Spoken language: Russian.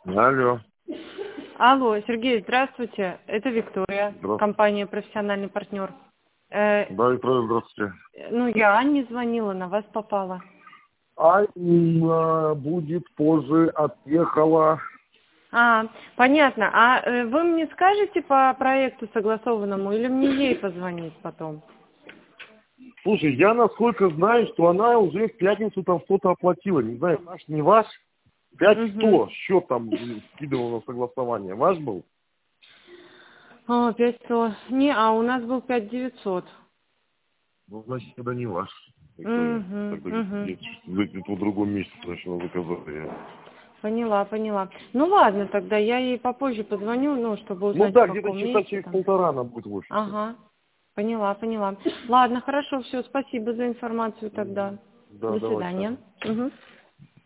Алло. Алло, Сергей, здравствуйте. Это Виктория, Здравствуйте. компания «Профессиональный партнер». Да, Виктория, здравствуйте. Я Анне звонила, на вас попала. Анна будет позже, отъехала. Понятно. Вы мне скажете по проекту согласованному или мне ей позвонить потом? Слушай, я насколько знаю, что она уже в пятницу там что-то оплатила. Не знаю, наш, не ваш. 5100 счет там скидывал на согласование. Ваш был? 500. У нас был 5900. Ну, значит, тогда не ваш. Виктория. Тогда где-то в другом месте сначала заказали. Поняла. Ну ладно, тогда я ей попозже позвоню, чтобы узнать, Да, в где-то каком часа месте через там. полтора она будет в офисе. Ага. Поняла. Ладно, хорошо, все, спасибо за информацию тогда. Да, До давай, свидания. Саша.